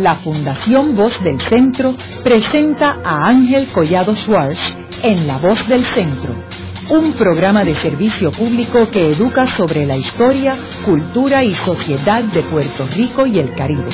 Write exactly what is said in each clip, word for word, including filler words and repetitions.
la Fundación Voz del Centro presenta a Ángel Collado Schwartz en La Voz del Centro, un programa de servicio público que educa sobre la historia, cultura y sociedad de Puerto Rico y el Caribe.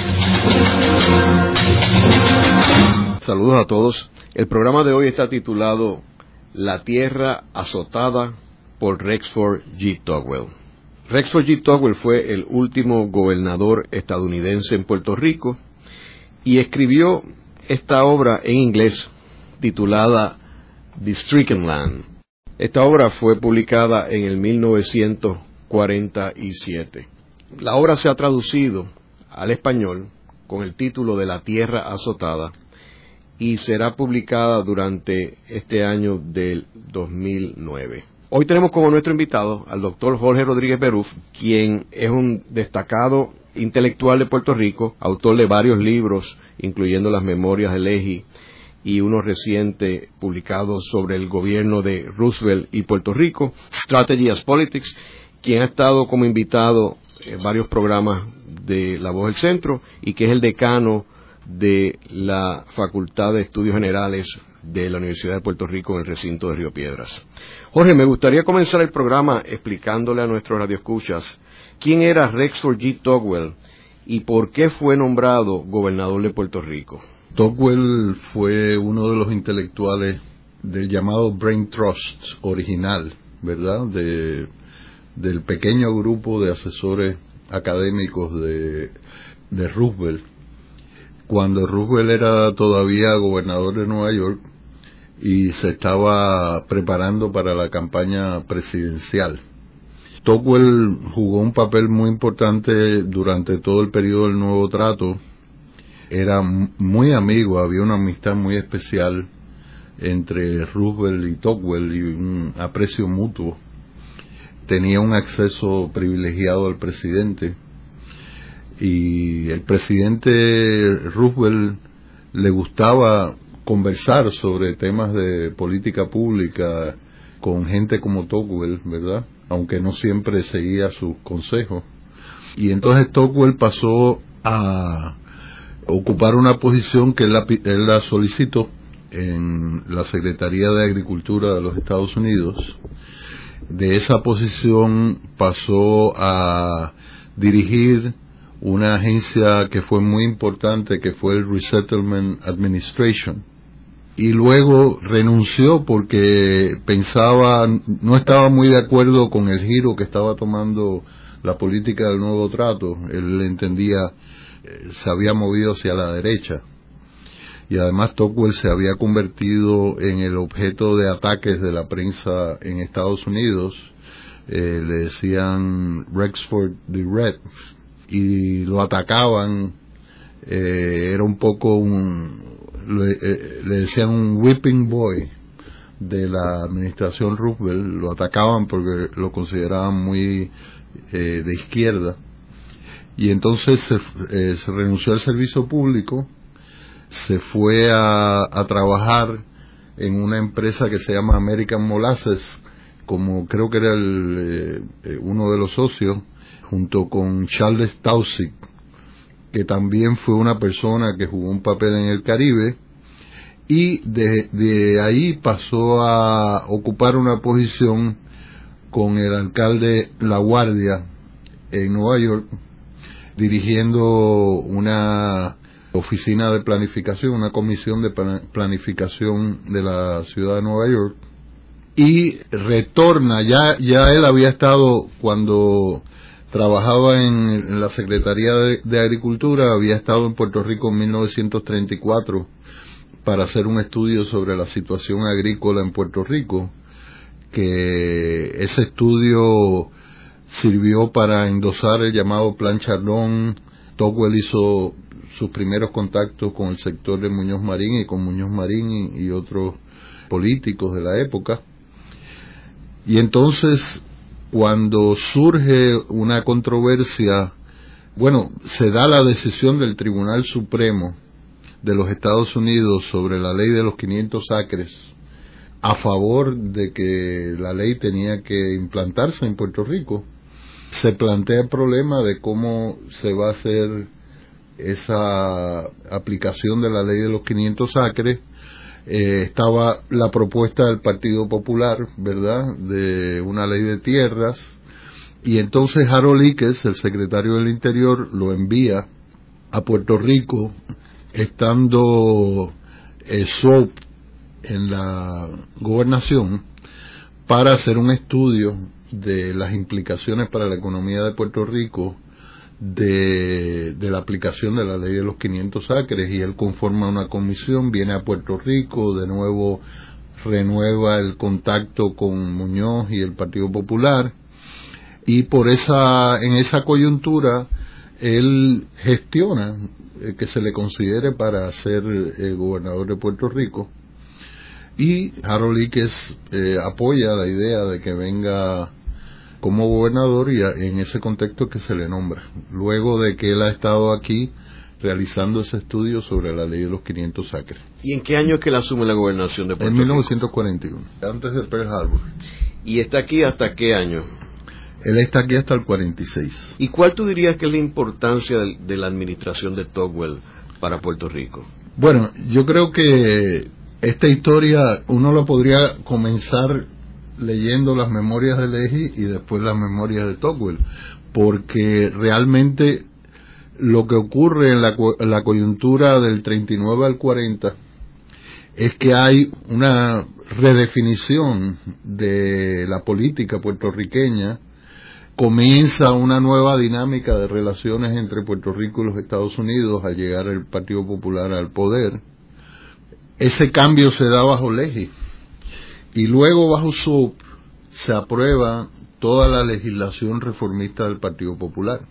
Saludos a todos. El programa de hoy está titulado La Tierra Azotada por Rexford G. Tugwell. Rexford G. Tugwell fue el último gobernador estadounidense en Puerto Rico y escribió esta obra en inglés titulada The Stricken Land. Esta obra fue publicada en el mil novecientos cuarenta y siete. La obra se ha traducido al español con el título de La Tierra Azotada y será publicada durante este año del dos mil nueve. Hoy tenemos como nuestro invitado al doctor Jorge Rodríguez Beruf, quien es un destacado intelectual de Puerto Rico, autor de varios libros, incluyendo las Memorias de Leahy y uno reciente publicado sobre el gobierno de Roosevelt y Puerto Rico, Strategy as Politics, quien ha estado como invitado en varios programas de La Voz del Centro y que es el decano de la Facultad de Estudios Generales de la Universidad de Puerto Rico en el recinto de Río Piedras. Jorge, me gustaría comenzar el programa explicándole a nuestros radioescuchas quién era Rexford G. Tugwell y por qué fue nombrado gobernador de Puerto Rico. Tugwell fue uno de los intelectuales del llamado Brain Trust original, ¿verdad? De, del pequeño grupo de asesores académicos de, de Roosevelt, cuando Roosevelt era todavía gobernador de Nueva York y se estaba preparando para la campaña presidencial. Tugwell jugó un papel muy importante durante todo el periodo del Nuevo Trato. Era muy amigo, había una amistad muy especial entre Roosevelt y Tugwell y un aprecio mutuo. Tenía un acceso privilegiado al presidente. Y el presidente Roosevelt le gustaba conversar sobre temas de política pública con gente como Tugwell, ¿verdad? Aunque no siempre seguía sus consejos. Y entonces Tugwell pasó a ocupar una posición que él la, él la solicitó en la Secretaría de Agricultura de los Estados Unidos. De esa posición pasó a dirigir una agencia que fue muy importante, que fue el Resettlement Administration, y luego renunció porque pensaba, no estaba muy de acuerdo con el giro que estaba tomando la política del Nuevo Trato. Él entendía, se había movido hacia la derecha, y además Tugwell se había convertido en el objeto de ataques de la prensa en Estados Unidos. Eh, le decían Rexford the Red, y lo atacaban. Eh, era un poco un, le, eh, le decían un whipping boy de la administración Roosevelt. Lo atacaban porque lo consideraban muy eh, de izquierda, y entonces se, eh, se renunció al servicio público, se fue a, a trabajar en una empresa que se llama American Molasses, como creo que era el, eh, uno de los socios, junto con Charles Tausig, que también fue una persona que jugó un papel en el Caribe, y de, de ahí pasó a ocupar una posición con el alcalde LaGuardia en Nueva York, dirigiendo una oficina de planificación, una comisión de planificación de la ciudad de Nueva York, y retorna, ya, ya él había estado cuando trabajaba en, en la Secretaría de, de Agricultura, había estado en Puerto Rico en mil novecientos treinta y cuatro para hacer un estudio sobre la situación agrícola en Puerto Rico, que ese estudio sirvió para endosar el llamado Plan Chardón. Tugwell hizo sus primeros contactos con el sector de Muñoz Marín y con Muñoz Marín y, y otros políticos de la época. Y entonces, cuando surge una controversia, bueno, se da la decisión del Tribunal Supremo de los Estados Unidos sobre la ley de los quinientos acres, a favor de que la ley tenía que implantarse en Puerto Rico. Se plantea el problema de cómo se va a hacer esa aplicación de la ley de los quinientos acres, eh, estaba la propuesta del Partido Popular, ¿verdad?, de una ley de tierras, y entonces Harold Ickes, el secretario del Interior, lo envía a Puerto Rico, estando eh, Swope en la gobernación, para hacer un estudio de las implicaciones para la economía de Puerto Rico de, de la aplicación de la ley de los quinientos acres, y él conforma una comisión, viene a Puerto Rico, de nuevo renueva el contacto con Muñoz y el Partido Popular, y por esa en esa coyuntura él gestiona eh, que se le considere para ser eh, gobernador de Puerto Rico, y Harold Ickes eh, apoya la idea de que venga como gobernador, y en ese contexto que se le nombra, luego de que él ha estado aquí realizando ese estudio sobre la ley de los quinientos acres. ¿Y en qué año es que él asume la gobernación de Puerto Rico? En mil novecientos cuarenta y uno, antes de Pearl Harbor. ¿Y está aquí hasta qué año? Él está aquí hasta el cuarenta y seis. ¿Y cuál tú dirías que es la importancia de, de la administración de Tocqueville para Puerto Rico? Bueno, yo creo que esta historia uno la podría comenzar leyendo las memorias de Leahy y después las memorias de Tocqueville, porque realmente lo que ocurre en la, en la coyuntura del treinta y nueve al cuarenta es que hay una redefinición de la política puertorriqueña, comienza una nueva dinámica de relaciones entre Puerto Rico y los Estados Unidos al llegar el Partido Popular al poder. Ese cambio se da bajo Leahy, y luego bajo Swope se aprueba toda la legislación reformista del Partido Popular,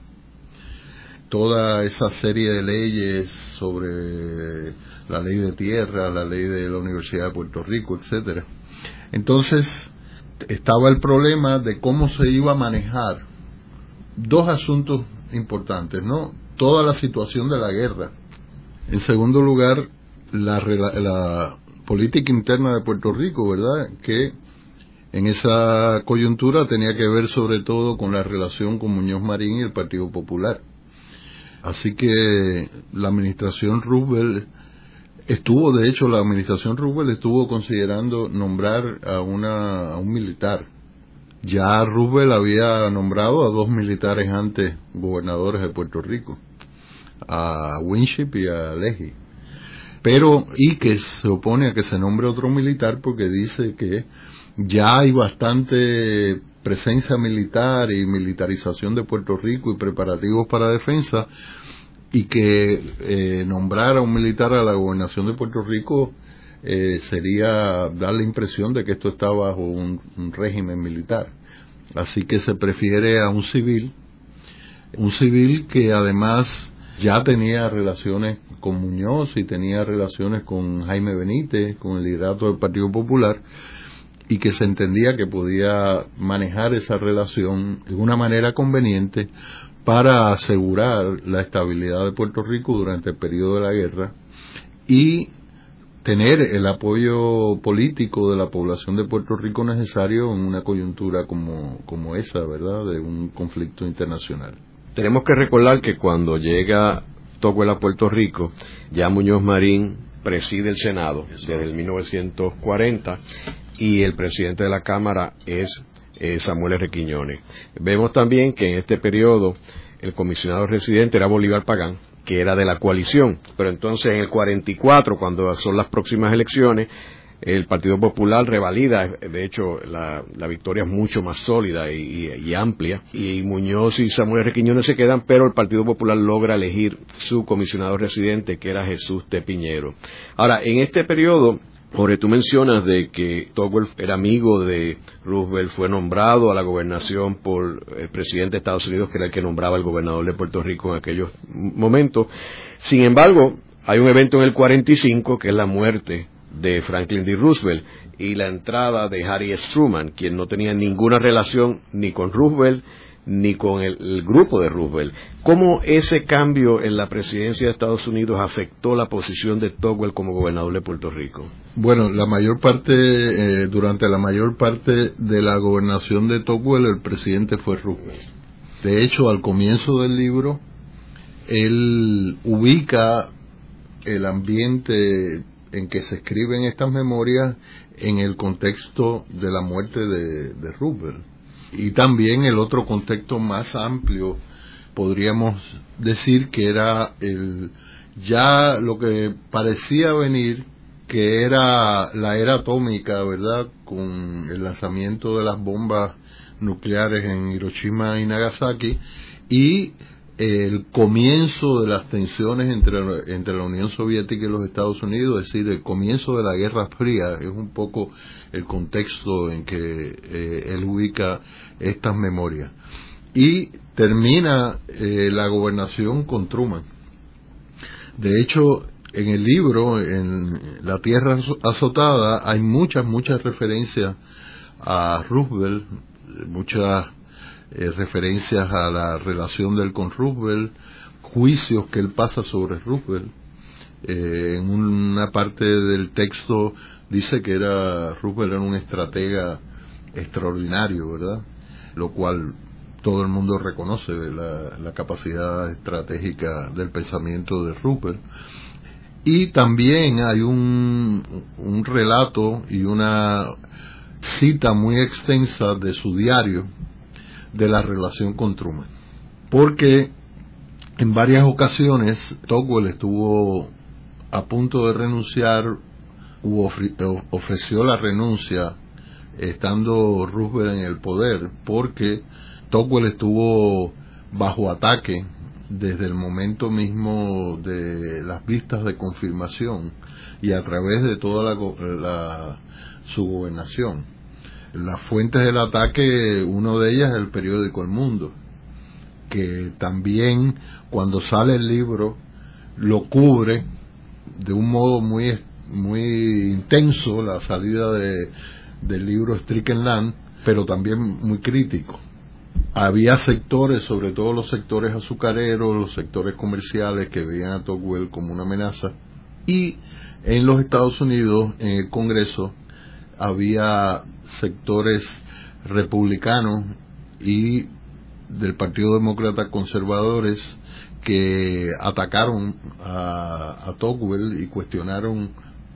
toda esa serie de leyes sobre la ley de tierra, la ley de la Universidad de Puerto Rico, etcétera. Entonces estaba el problema de cómo se iba a manejar dos asuntos importantes, ¿no? Toda la situación de la guerra. En segundo lugar, la, la política interna de Puerto Rico, ¿verdad?, que en esa coyuntura tenía que ver sobre todo con la relación con Muñoz Marín y el Partido Popular. Así que la administración Roosevelt estuvo, de hecho, la administración Roosevelt estuvo considerando nombrar a, una, a un militar. Ya Roosevelt había nombrado a dos militares antes gobernadores de Puerto Rico, a Winship y a Leahy. Pero Ickes se opone a que se nombre otro militar porque dice que ya hay bastante presencia militar y militarización de Puerto Rico y preparativos para defensa, y que eh, nombrar a un militar a la gobernación de Puerto Rico eh, sería dar la impresión de que esto está bajo un, un régimen militar. Así que se prefiere a un civil, un civil que además ya tenía relaciones con Muñoz y tenía relaciones con Jaime Benítez, con el liderato del Partido Popular, y que se entendía que podía manejar esa relación de una manera conveniente para asegurar la estabilidad de Puerto Rico durante el periodo de la guerra y tener el apoyo político de la población de Puerto Rico necesario en una coyuntura como, como esa, ¿verdad?, de un conflicto internacional. Tenemos que recordar que cuando llega Tocqueville a Puerto Rico, ya Muñoz Marín preside el Senado desde el mil novecientos cuarenta, y el presidente de la Cámara es eh, Samuel R. Quiñones. Vemos también que en este periodo el comisionado residente era Bolívar Pagán, que era de la coalición, pero entonces en el cuarenta y cuatro, cuando son las próximas elecciones, el Partido Popular revalida, de hecho la, la victoria es mucho más sólida y, y, y amplia, y Muñoz y Samuel R. Quiñones se quedan, pero el Partido Popular logra elegir su comisionado residente, que era Jesús T. Piñero. Ahora, en este periodo, Jorge, tú mencionas de que Tocqueville era amigo de Roosevelt, fue nombrado a la gobernación por el presidente de Estados Unidos, que era el que nombraba al gobernador de Puerto Rico en aquellos momentos. Sin embargo, hay un evento en el cuarenta y cinco, que es la muerte de Franklin D. Roosevelt y la entrada de Harry S. Truman, quien no tenía ninguna relación ni con Roosevelt ni con el, el grupo de Roosevelt. ¿Cómo ese cambio en la presidencia de Estados Unidos afectó la posición de Tocqueville como gobernador de Puerto Rico? Bueno, la mayor parte, eh, durante la mayor parte de la gobernación de Tocqueville, el presidente fue Roosevelt. De hecho, al comienzo del libro, él ubica el ambiente en que se escriben estas memorias en el contexto de la muerte de, de Roosevelt. Y también el otro contexto más amplio, podríamos decir que era el ya lo que parecía venir, que era la era atómica, ¿verdad?, con el lanzamiento de las bombas nucleares en Hiroshima y Nagasaki, y el comienzo de las tensiones entre, entre la Unión Soviética y los Estados Unidos, es decir, el comienzo de la Guerra Fría. Es un poco el contexto en que eh, él ubica estas memorias. Y termina eh, la gobernación con Truman. De hecho, en el libro, en La Tierra Azotada, hay muchas, muchas referencias a Roosevelt, muchas eh, referencias a la relación de él con Roosevelt, juicios que él pasa sobre Roosevelt. Eh, en una parte del texto dice que era Roosevelt era un estratega extraordinario, ¿verdad? Lo cual todo el mundo reconoce, la, la capacidad estratégica del pensamiento de Roosevelt. Y también hay un, un relato y una cita muy extensa de su diario de la relación con Truman, porque en varias ocasiones Tocqueville estuvo a punto de renunciar u ofre- ofreció la renuncia estando Roosevelt en el poder, porque Tocqueville estuvo bajo ataque desde el momento mismo de las vistas de confirmación y a través de toda la, la su gobernación. Las fuentes del ataque, uno de ellas es el periódico El Mundo, que también cuando sale el libro lo cubre de un modo muy muy intenso, la salida de, del libro Strickland, pero también muy crítico. Había sectores, sobre todo los sectores azucareros, los sectores comerciales, que veían a Tocqueville como una amenaza, y en los Estados Unidos, en el Congreso, había sectores republicanos y del Partido Demócrata conservadores que atacaron a, a Tocqueville y cuestionaron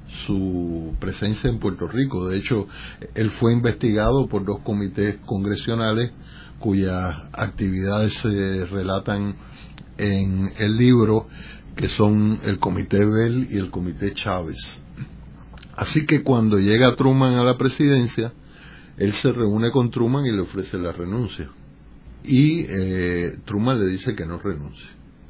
su presencia en Puerto Rico. De hecho, él fue investigado por dos comités congresionales cuyas actividades se relatan en el libro, que son el Comité Bell y el Comité Chávez. Así que cuando llega Truman a la presidencia, él se reúne con Truman y le ofrece la renuncia. Y eh, Truman le dice que no renuncie,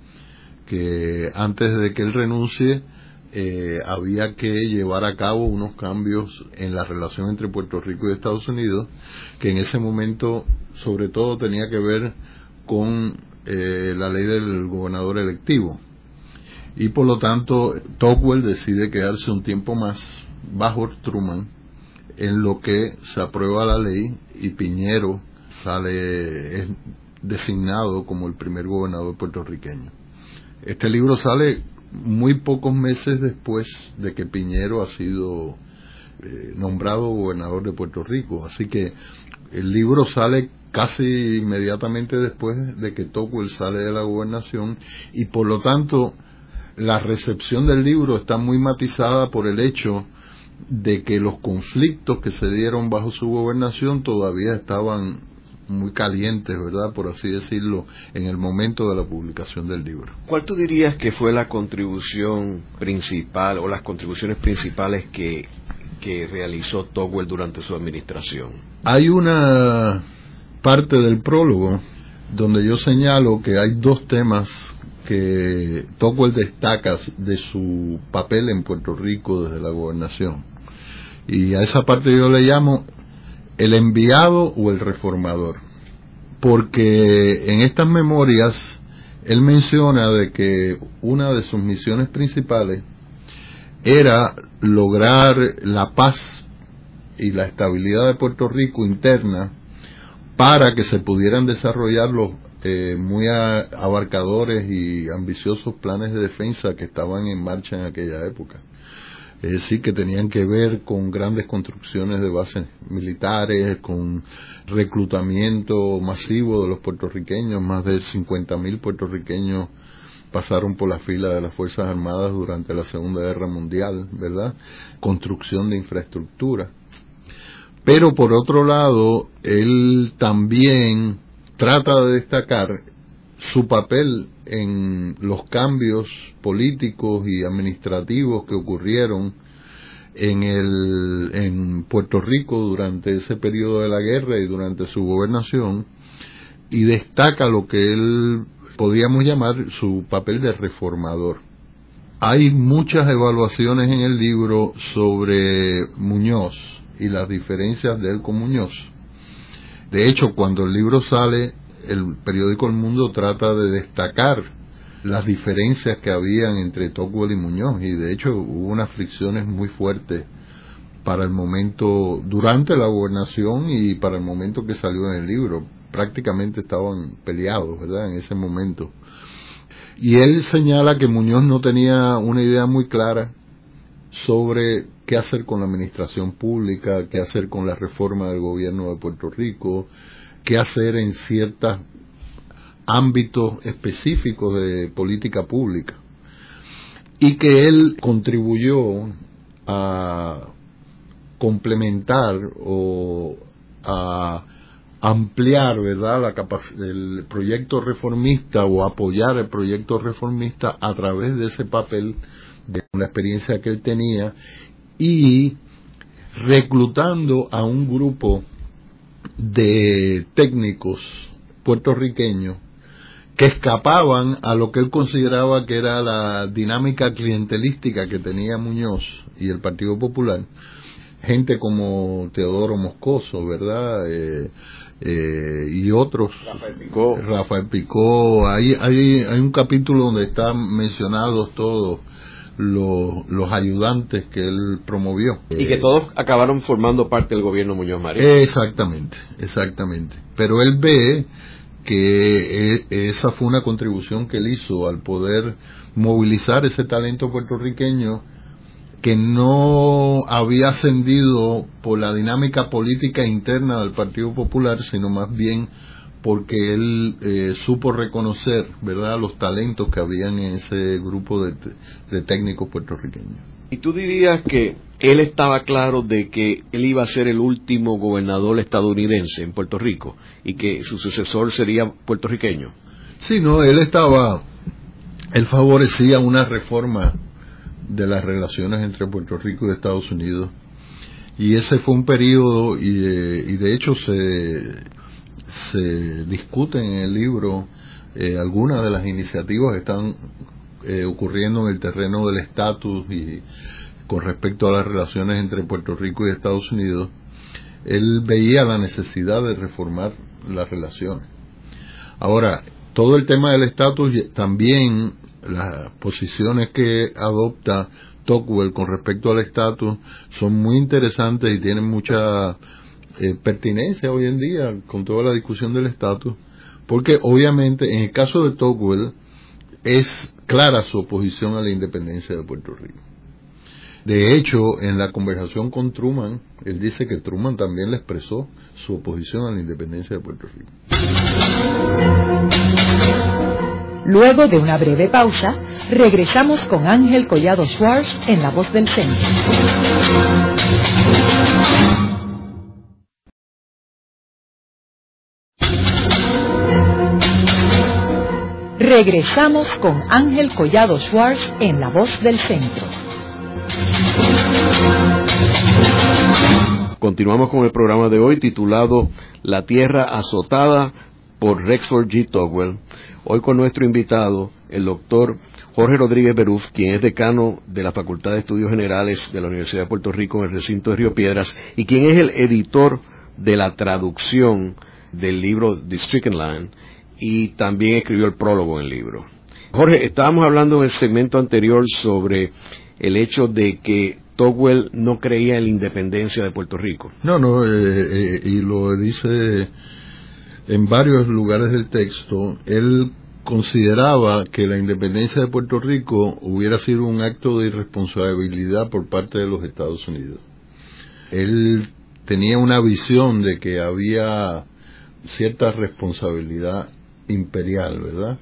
que antes de que él renuncie eh, había que llevar a cabo unos cambios en la relación entre Puerto Rico y Estados Unidos, que en ese momento sobre todo tenía que ver con eh, la ley del gobernador electivo. Y por lo tanto Tocqueville decide quedarse un tiempo más bajo Truman, en lo que se aprueba la ley y Piñero sale es designado como el primer gobernador puertorriqueño. Este libro sale muy pocos meses después de que Piñero ha sido eh, nombrado gobernador de Puerto Rico, así que el libro sale casi inmediatamente después de que Tocqueville sale de la gobernación, y por lo tanto la recepción del libro está muy matizada por el hecho de que los conflictos que se dieron bajo su gobernación todavía estaban muy calientes, ¿verdad?, por así decirlo, en el momento de la publicación del libro. ¿Cuál tú dirías que fue la contribución principal o las contribuciones principales que, que realizó Tocqueville durante su administración? Hay una parte del prólogo donde yo señalo que hay dos temas que Tocqueville destaca de su papel en Puerto Rico desde la gobernación, y a esa parte yo le llamo el enviado o el reformador, porque en estas memorias él menciona de que una de sus misiones principales era lograr la paz y la estabilidad de Puerto Rico interna para que se pudieran desarrollar los eh, muy a, abarcadores y ambiciosos planes de defensa que estaban en marcha en aquella época. Es decir, que tenían que ver con grandes construcciones de bases militares, con reclutamiento masivo de los puertorriqueños. Más de cincuenta mil puertorriqueños pasaron por la fila de las Fuerzas Armadas durante la Segunda Guerra Mundial, ¿verdad? Construcción de infraestructura. Pero por otro lado, él también trata de destacar su papel en los cambios políticos y administrativos que ocurrieron en el en Puerto Rico durante ese periodo de la guerra y durante su gobernación, y destaca lo que él podríamos llamar su papel de reformador. Hay muchas evaluaciones en el libro sobre Muñoz y las diferencias de él con Muñoz. De hecho, cuando el libro sale, el periódico El Mundo trata de destacar las diferencias que habían entre Tocqueville y Muñoz, y de hecho hubo unas fricciones muy fuertes para el momento, durante la gobernación y para el momento que salió en el libro. Prácticamente estaban peleados, ¿verdad?, en ese momento. Y él señala que Muñoz no tenía una idea muy clara sobre qué hacer con la administración pública, qué hacer con la reforma del gobierno de Puerto Rico, qué hacer en ciertos ámbitos específicos de política pública, y que él contribuyó a complementar o a ampliar, ¿verdad?, la capac- el proyecto reformista, o apoyar el proyecto reformista a través de ese papel, de la experiencia que él tenía, y reclutando a un grupo de técnicos puertorriqueños que escapaban a lo que él consideraba que era la dinámica clientelística que tenía Muñoz y el Partido Popular. Gente como Teodoro Moscoso, ¿verdad?, eh, eh, y otros, Rafael Picó, Rafael Picó. Hay, hay, hay un capítulo donde están mencionados todos los, los ayudantes que él promovió. y que todos acabaron formando parte del gobierno Muñoz Marín. Exactamente, exactamente. Pero él ve que eh, esa fue una contribución que él hizo al poder movilizar ese talento puertorriqueño que no había ascendido por la dinámica política interna del Partido Popular, sino más bien porque él eh, supo reconocer, ¿verdad?, los talentos que habían en ese grupo de, de técnicos puertorriqueños. ¿Y tú dirías que él estaba claro de que él iba a ser el último gobernador estadounidense en Puerto Rico y que su sucesor sería puertorriqueño? Sí, no, él estaba, él favorecía una reforma de las relaciones entre Puerto Rico y Estados Unidos, y ese fue un periodo, y, eh, y de hecho se, se discuten en el libro eh, algunas de las iniciativas que están eh, ocurriendo en el terreno del estatus y con respecto a las relaciones entre Puerto Rico y Estados Unidos. Él veía la necesidad de reformar las relaciones. Ahora, todo el tema del estatus, también las posiciones que adopta Tocqueville con respecto al estatus son muy interesantes y tienen mucha eh, pertinencia hoy en día con toda la discusión del estatus, porque obviamente en el caso de Tocqueville es clara su oposición a la independencia de Puerto Rico. De hecho, en la conversación con Truman, él dice que Truman también le expresó su oposición a la independencia de Puerto Rico. Luego de una breve pausa, regresamos con Ángel Collado Schwartz en La Voz del Centro. Regresamos con Ángel Collado Schwartz en La Voz del Centro. Continuamos con el programa de hoy titulado La Tierra Azotada por Rexford G. Tocqueville. Hoy con nuestro invitado, el doctor Jorge Rodríguez Beruf, quien es decano de la Facultad de Estudios Generales de la Universidad de Puerto Rico en el recinto de Río Piedras, y quien es el editor de la traducción del libro The Stricken Land, y también escribió el prólogo en el libro. Jorge, estábamos hablando en el segmento anterior sobre el hecho de que Tocqueville no creía en la independencia de Puerto Rico. No, no, eh, eh, y lo dice en varios lugares del texto. Él consideraba que la independencia de Puerto Rico hubiera sido un acto de irresponsabilidad por parte de los Estados Unidos. Él tenía una visión de que había cierta responsabilidad imperial, ¿verdad?,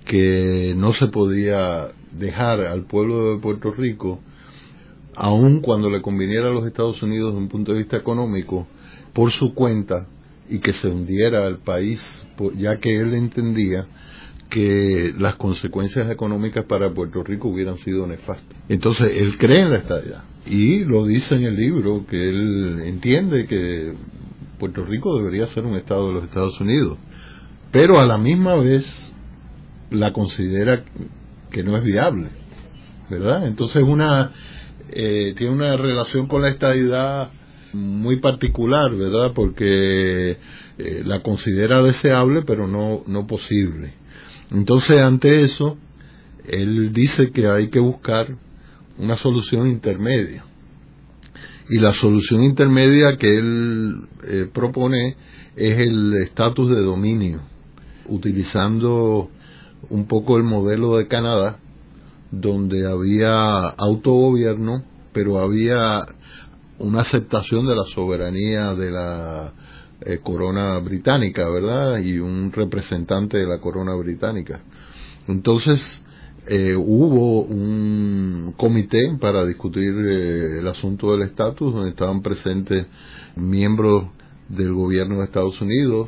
que no se podía dejar al pueblo de Puerto Rico, aun cuando le conviniera a los Estados Unidos desde un punto de vista económico, por su cuenta, y que se hundiera el país, ya que él entendía que las consecuencias económicas para Puerto Rico hubieran sido nefastas. Entonces, él cree en la estadidad, y lo dice en el libro, que él entiende que Puerto Rico debería ser un estado de los Estados Unidos, pero a la misma vez la considera que no es viable, ¿verdad? Entonces, una eh, tiene una relación con la estadidad muy particular, ¿verdad? Porque eh, la considera deseable, pero no, no posible. Entonces, ante eso, él dice que hay que buscar una solución intermedia. Y la solución intermedia que él eh, propone es el estatus de dominio, utilizando un poco el modelo de Canadá, donde había autogobierno, pero había una aceptación de la soberanía de la eh, corona británica, ¿verdad? Y un representante de la corona británica. Entonces, eh, hubo un comité para discutir eh, el asunto del estatus, donde estaban presentes miembros del gobierno de Estados Unidos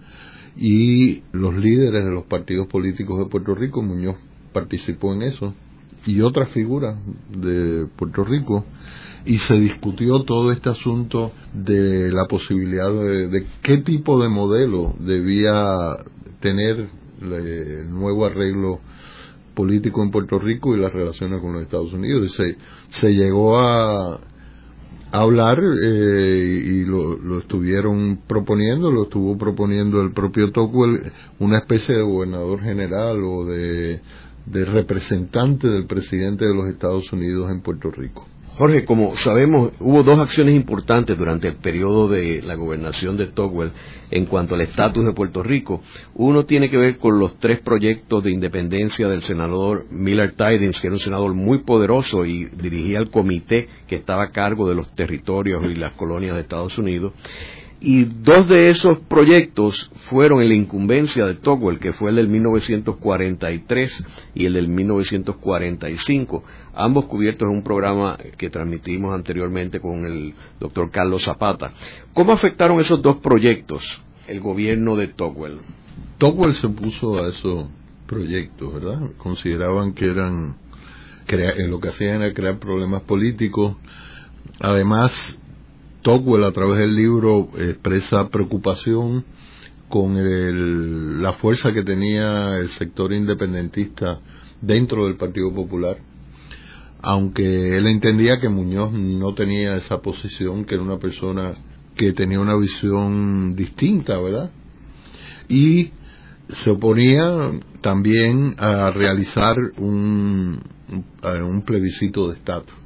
y los líderes de los partidos políticos de Puerto Rico. Muñoz participó en eso, y otras figuras de Puerto Rico, y se discutió todo este asunto de la posibilidad de, de qué tipo de modelo debía tener el nuevo arreglo político en Puerto Rico y las relaciones con los Estados Unidos. Y se, se llegó a, a hablar eh, y lo, lo estuvieron proponiendo, lo estuvo proponiendo el propio Tocqueville, una especie de gobernador general o de, de representante del presidente de los Estados Unidos en Puerto Rico. Jorge, como sabemos, hubo dos acciones importantes durante el periodo de la gobernación de Tocqueville en cuanto al estatus de Puerto Rico. Uno tiene que ver con los tres proyectos de independencia del senador Millard Tydings, que era un senador muy poderoso y dirigía el comité que estaba a cargo de los territorios y las colonias de Estados Unidos. Y dos de esos proyectos fueron en la incumbencia de Tocqueville, que fue el del mil novecientos cuarenta y tres y el del mil novecientos cuarenta y cinco, ambos cubiertos en un programa que transmitimos anteriormente con el doctor Carlos Zapata. ¿Cómo afectaron esos dos proyectos el gobierno de Tocqueville? Tocqueville se opuso a esos proyectos, ¿verdad? Consideraban que eran, crea, lo que hacían era crear problemas políticos. Además, Tocqueville, a través del libro, expresa preocupación con el, la fuerza que tenía el sector independentista dentro del Partido Popular, aunque él entendía que Muñoz no tenía esa posición, que era una persona que tenía una visión distinta, ¿verdad? Y se oponía también a realizar un, un plebiscito de estatus,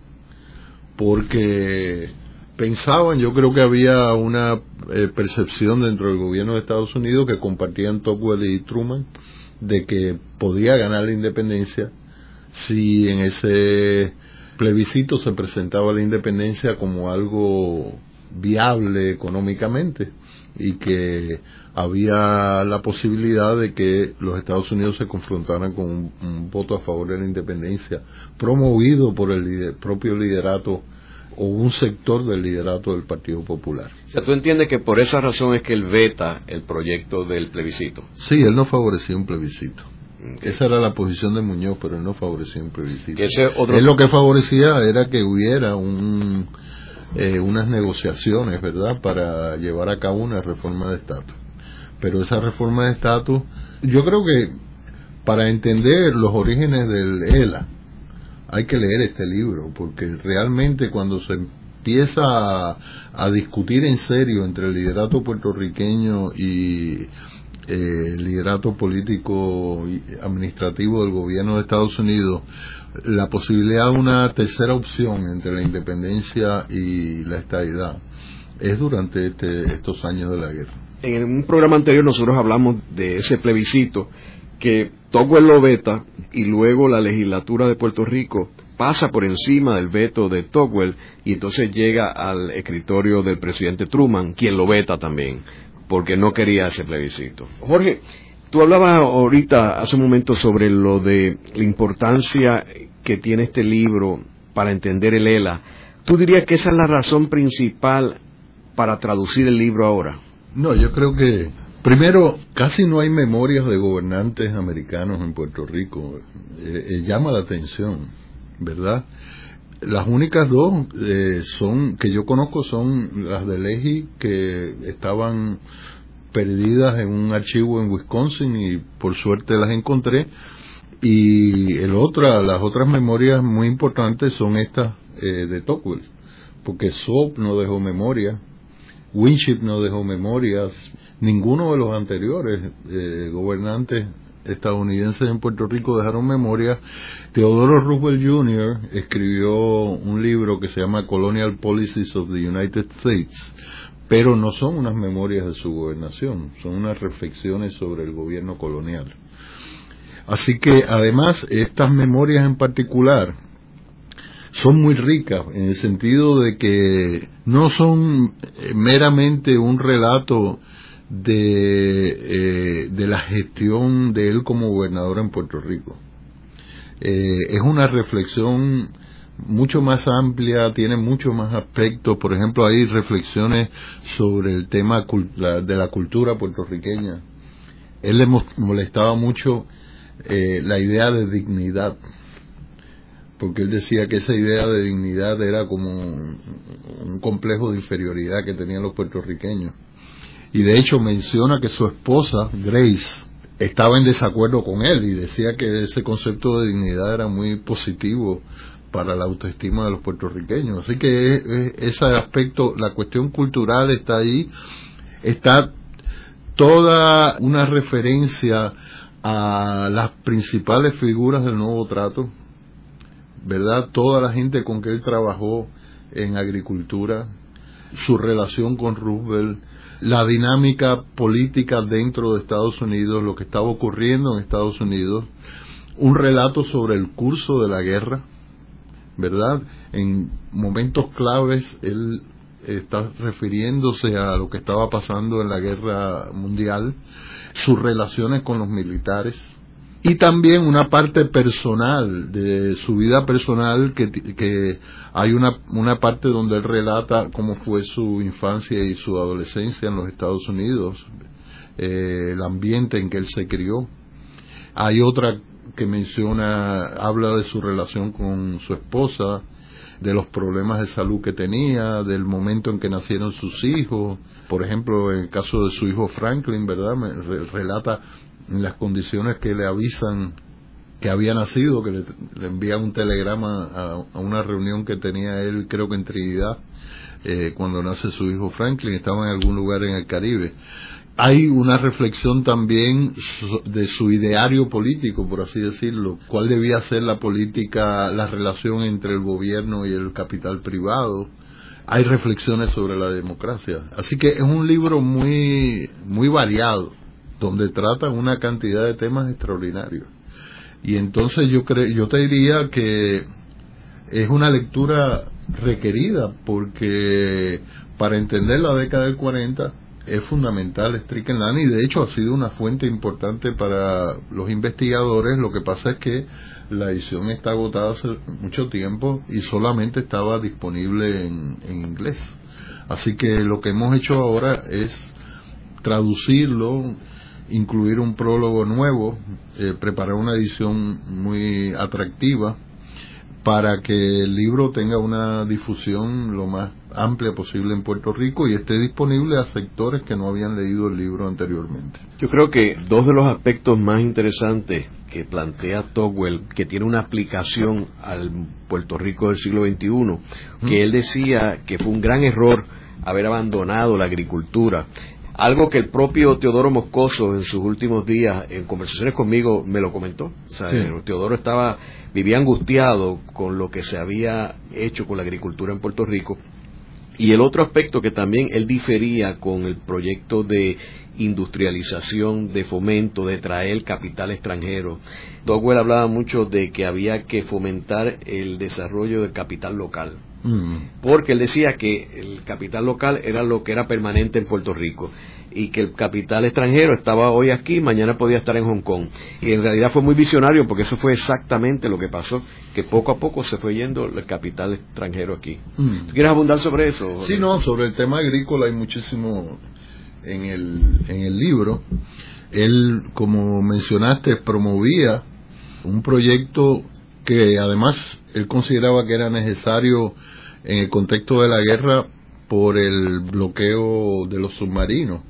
porque pensaban, yo creo que había una eh, percepción dentro del gobierno de Estados Unidos que compartían Tocqueville y Truman, de que podía ganar la independencia si en ese plebiscito se presentaba la independencia como algo viable económicamente, y que había la posibilidad de que los Estados Unidos se confrontaran con un, un voto a favor de la independencia promovido por el lider, propio liderato o un sector del liderato del Partido Popular. O sea, ¿tú entiendes que por esa razón es que él veta el proyecto del plebiscito? Sí, él no favorecía un plebiscito. Okay. Esa era la posición de Muñoz, pero él no favorecía un plebiscito. Ese otro... Él lo que favorecía era que hubiera un, eh, unas negociaciones, ¿verdad?, para llevar a cabo una reforma de estatus. Pero esa reforma de estatus, yo creo que para entender los orígenes del E L A, hay que leer este libro, porque realmente cuando se empieza a, a discutir en serio entre el liderato puertorriqueño y eh, el liderato político y administrativo del gobierno de Estados Unidos, la posibilidad de una tercera opción entre la independencia y la estadidad es durante este, estos años de la guerra. En un programa anterior nosotros hablamos de ese plebiscito que Tocqueville lo veta y luego la legislatura de Puerto Rico pasa por encima del veto de Tocqueville y entonces llega al escritorio del presidente Truman, quien lo veta también, porque no quería ese plebiscito. Jorge, Tú hablabas ahorita, hace un momento, sobre lo de la importancia que tiene este libro para entender el E L A. ¿Tú dirías que esa es la razón principal para traducir el libro ahora? No, yo creo que, primero, casi no hay memorias de gobernantes americanos en Puerto Rico. Eh, eh, llama la atención, ¿verdad? Las únicas dos eh, son que yo conozco son las de Leahy, que estaban perdidas en un archivo en Wisconsin y por suerte las encontré, y el otra, las otras memorias muy importantes son estas eh, de Tocqueville, porque Soap no dejó memoria, Winship no dejó memorias, ninguno de los anteriores eh, gobernantes estadounidenses en Puerto Rico dejaron memoria. Theodore Roosevelt junior escribió un libro que se llama Colonial Policies of the United States, pero no son unas memorias de su gobernación, son unas reflexiones sobre el gobierno colonial. Así que, además, estas memorias en particular son muy ricas, en el sentido de que no son meramente un relato de, eh, de la gestión de él como gobernador en Puerto Rico. Eh, es una reflexión mucho más amplia, tiene mucho más aspectos. Por ejemplo, hay reflexiones sobre el tema de la cultura puertorriqueña. Él le molestaba mucho eh, la idea de dignidad, porque él decía que esa idea de dignidad era como un, un complejo de inferioridad que tenían los puertorriqueños. Y de hecho menciona que su esposa, Grace, estaba en desacuerdo con él y decía que ese concepto de dignidad era muy positivo para la autoestima de los puertorriqueños. Así que es, es, ese aspecto, la cuestión cultural está ahí, está toda una referencia a las principales figuras del nuevo trato, ¿verdad? Toda la gente con que él trabajó en agricultura, su relación con Roosevelt, la dinámica política dentro de Estados Unidos, lo que estaba ocurriendo en Estados Unidos, un relato sobre el curso de la guerra, ¿verdad? En momentos claves él está refiriéndose a lo que estaba pasando en la guerra mundial, sus relaciones con los militares, y también una parte personal de su vida personal, que, que hay una, una parte donde él relata cómo fue su infancia y su adolescencia en los Estados Unidos, eh, el ambiente en que él se crió. Hay otra que menciona, habla de su relación con su esposa, de los problemas de salud que tenía, del momento en que nacieron sus hijos. Por ejemplo, en el caso de su hijo Franklin, ¿verdad? Me re, relata las condiciones que le avisan que había nacido, que le, le envían un telegrama a, a una reunión que tenía él, creo que en Trinidad, eh, cuando nace su hijo Franklin, estaba en algún lugar en el Caribe. Hay una reflexión también de su ideario político, por así decirlo, cuál debía ser la política, la relación entre el gobierno y el capital privado. Hay reflexiones sobre la democracia. Así que es un libro muy, muy variado, donde trata una cantidad de temas extraordinarios. Y entonces yo creo, yo te diría que es una lectura requerida, porque para entender la década del cuarenta es fundamental Strickland Lang, y de hecho ha sido una fuente importante para los investigadores. Lo que pasa es que la edición está agotada hace mucho tiempo y solamente estaba disponible en, en inglés. Así que lo que hemos hecho ahora es traducirlo, incluir un prólogo nuevo, eh, preparar una edición muy atractiva para que el libro tenga una difusión lo más amplia posible en Puerto Rico y esté disponible a sectores que no habían leído el libro anteriormente. Yo creo que dos de los aspectos más interesantes que plantea Tocqueville, que tiene una aplicación al Puerto Rico del siglo veintiuno, que él decía que fue un gran error haber abandonado la agricultura. Algo que el propio Teodoro Moscoso en sus últimos días, en conversaciones conmigo, me lo comentó. O sea, sí. Teodoro estaba, vivía angustiado con lo que se había hecho con la agricultura en Puerto Rico. Y el otro aspecto que también él difería con el proyecto de industrialización, de fomento, de traer capital extranjero. Tocqueville hablaba mucho de que había que fomentar el desarrollo del capital local. Mm. Porque él decía que el capital local era lo que era permanente en Puerto Rico. y que el capital extranjero estaba hoy aquí, mañana podía estar en Hong Kong. Y en realidad fue muy visionario porque eso fue exactamente lo que pasó, que poco a poco se fue yendo el capital extranjero aquí. Mm. ¿Tú quieres abundar sobre eso, Jorge? Sí, no, sobre el tema agrícola hay muchísimo en el, en el libro. Él, como mencionaste, promovía un proyecto que además él consideraba que era necesario en el contexto de la guerra por el bloqueo de los submarinos.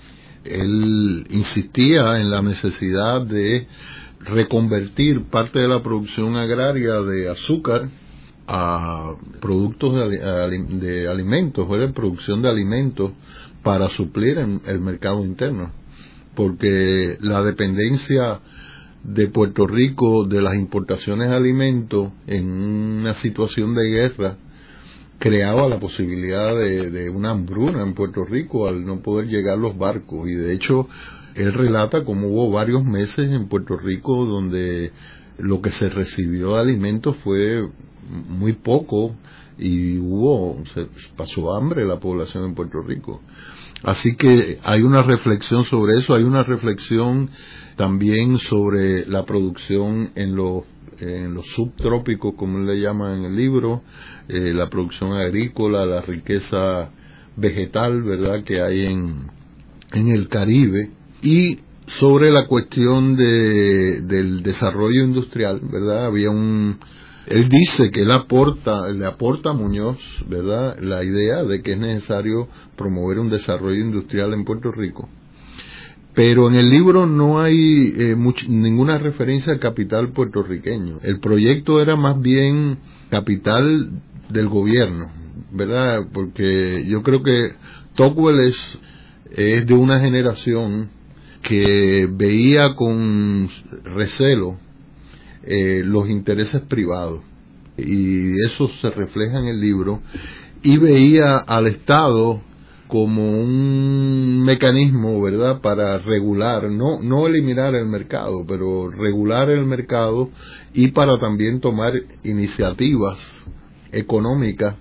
Él insistía en la necesidad de reconvertir parte de la producción agraria de azúcar a productos de, a, de alimentos, o era producción de alimentos para suplir en el mercado interno, porque la dependencia de Puerto Rico de las importaciones de alimentos en una situación de guerra creaba la posibilidad de, de una hambruna en Puerto Rico al no poder llegar los barcos. Y de hecho él relata cómo hubo varios meses en Puerto Rico donde lo que se recibió de alimentos fue muy poco y hubo se pasó hambre la población en Puerto Rico. Así que hay una reflexión sobre eso, hay una reflexión también sobre la producción en los en los subtrópicos, como él le llama en el libro, eh, la producción agrícola, la riqueza vegetal, ¿verdad?, que hay en, en el Caribe, y sobre la cuestión de, del desarrollo industrial, ¿verdad? Había un, él dice que él aporta, le aporta a Muñoz, ¿verdad?, la idea de que es necesario promover un desarrollo industrial en Puerto Rico. Pero en el libro no hay eh, much, ninguna referencia al capital puertorriqueño. El proyecto era más bien capital del gobierno, ¿verdad? Porque yo creo que Tocqueville es, es de una generación que veía con recelo eh, los intereses privados, y eso se refleja en el libro, y veía al Estado como un mecanismo, ¿verdad?, para regular, no no eliminar el mercado, pero regular el mercado, y para también tomar iniciativas económicas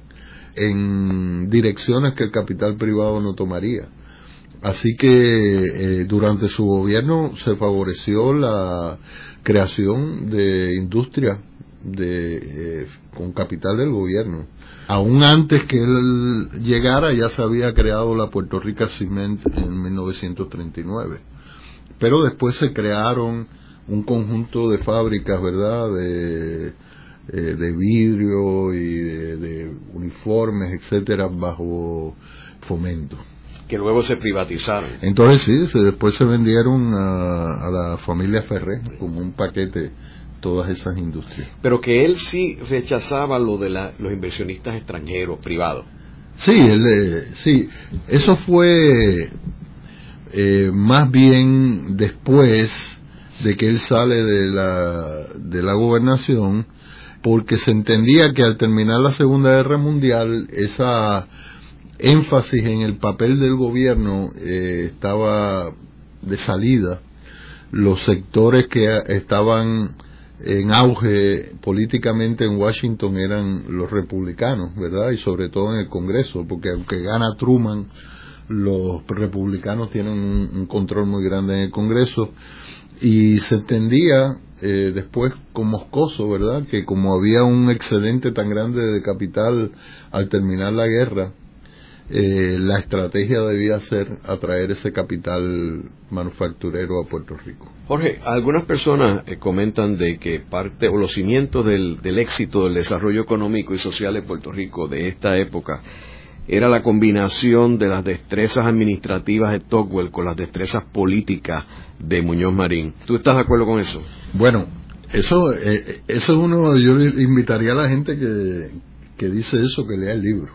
en direcciones que el capital privado no tomaría. Así que eh, durante su gobierno se favoreció la creación de industria de eh, con capital del gobierno. Aún antes que él llegara ya se había creado la Puerto Rico Cement en mil novecientos treinta y nueve, pero después se crearon un conjunto de fábricas, ¿verdad?, de, eh, de vidrio y de, de uniformes, etcétera, bajo Fomento, que luego se privatizaron. Entonces sí, se, después se vendieron a, a la familia Ferré como un paquete todas esas industrias. Pero que él sí rechazaba lo de la, los inversionistas extranjeros, privados. Sí, él, eh, sí, eso fue eh, más bien después de que él sale de la, de la gobernación, porque se entendía que al terminar la Segunda Guerra Mundial, esa énfasis en el papel del gobierno eh, estaba de salida. Los sectores que estaban en auge políticamente en Washington eran los republicanos, ¿verdad? Y sobre todo en el Congreso, porque aunque gana Truman, los republicanos tienen un, un control muy grande en el Congreso, y se entendía eh, después con Moscoso, ¿verdad?, que como había un excedente tan grande de capital al terminar la guerra, Eh, la estrategia debía ser atraer ese capital manufacturero a Puerto Rico. Jorge, algunas personas eh, comentan de que parte o los cimientos del, del éxito del desarrollo económico y social de Puerto Rico de esta época era la combinación de las destrezas administrativas de Tocqueville con las destrezas políticas de Muñoz Marín. ¿Tú estás de acuerdo con eso? Bueno, eso eh, eso es uno, yo le invitaría a la gente que, que dice eso, que lea el libro.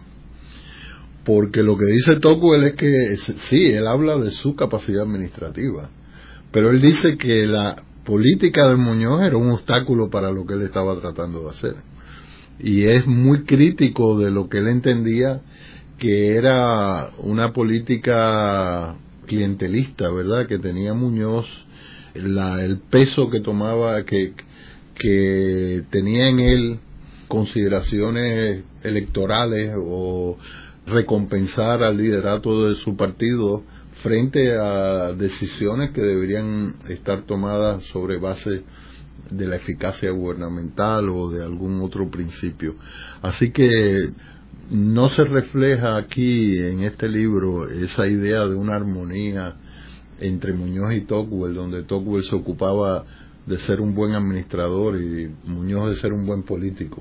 Porque lo que dice Tocqueville es que, sí, él habla de su capacidad administrativa, pero él dice que la política de Muñoz era un obstáculo para lo que él estaba tratando de hacer. Y es muy crítico de lo que él entendía que era una política clientelista, ¿verdad?, que tenía Muñoz, la, el peso que tomaba, que, que tenía en él consideraciones electorales o recompensar al liderato de su partido frente a decisiones que deberían estar tomadas sobre base de la eficacia gubernamental o de algún otro principio. Así que no se refleja aquí en este libro esa idea de una armonía entre Muñoz y Tocqueville, donde Tocqueville se ocupaba de ser un buen administrador y Muñoz de ser un buen político.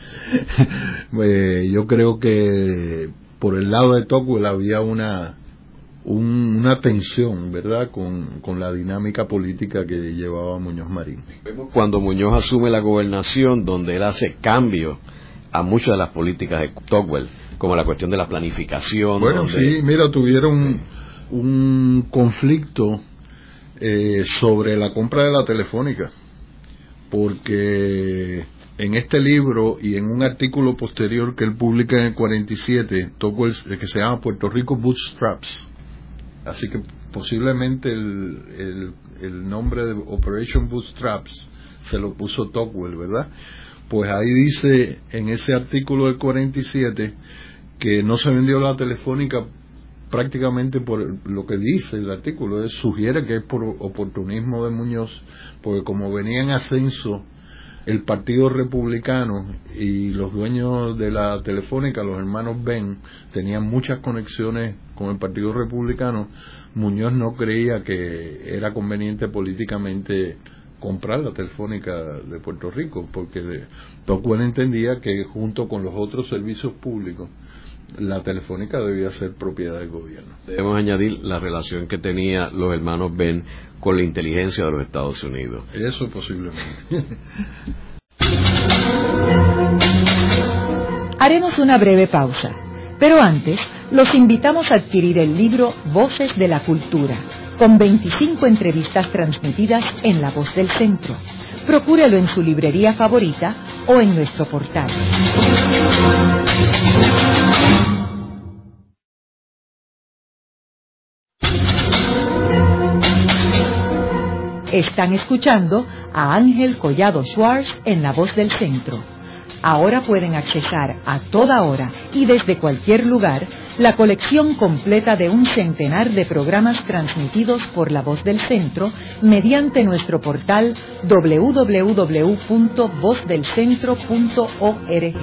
eh, yo creo que por el lado de Tocqueville había una un, una tensión, ¿verdad?, con, con la dinámica política que llevaba Muñoz Marín. Cuando Muñoz asume la gobernación, donde él hace cambios a muchas de las políticas de Tocqueville, como la cuestión de la planificación. Bueno, donde... sí, mira, tuvieron sí. un conflicto eh, sobre la compra de la telefónica, porque en este libro y en un artículo posterior que él publica en el cuarenta y siete, Tocqueville, que se llama Puerto Rico Bootstraps, así que posiblemente el, el, el nombre de Operation Bootstraps se lo puso Tocqueville, ¿verdad? Pues ahí dice en ese artículo del cuarenta y siete que no se vendió la telefónica prácticamente por lo que dice el artículo, es, sugiere que es por oportunismo de Muñoz, porque como venía en ascenso el Partido Republicano y los dueños de la telefónica, los hermanos Ben, tenían muchas conexiones con el Partido Republicano, Muñoz no creía que era conveniente políticamente comprar la telefónica de Puerto Rico, porque Tocqueville entendía que junto con los otros servicios públicos la telefónica debía ser propiedad del gobierno. Debemos añadir la relación que tenía los hermanos Ben con la inteligencia de los Estados Unidos. Eso posiblemente. Haremos una breve pausa, pero antes los invitamos a adquirir el libro Voces de la Cultura, con veinticinco entrevistas transmitidas en La Voz del Centro. Procúrelo en su librería favorita o en nuestro portal. Están escuchando a Ángel Collado Schwartz en La Voz del Centro. Ahora pueden accesar a toda hora y desde cualquier lugar la colección completa de un centenar de programas transmitidos por La Voz del Centro mediante nuestro portal doble u doble u doble u punto voz del centro punto org.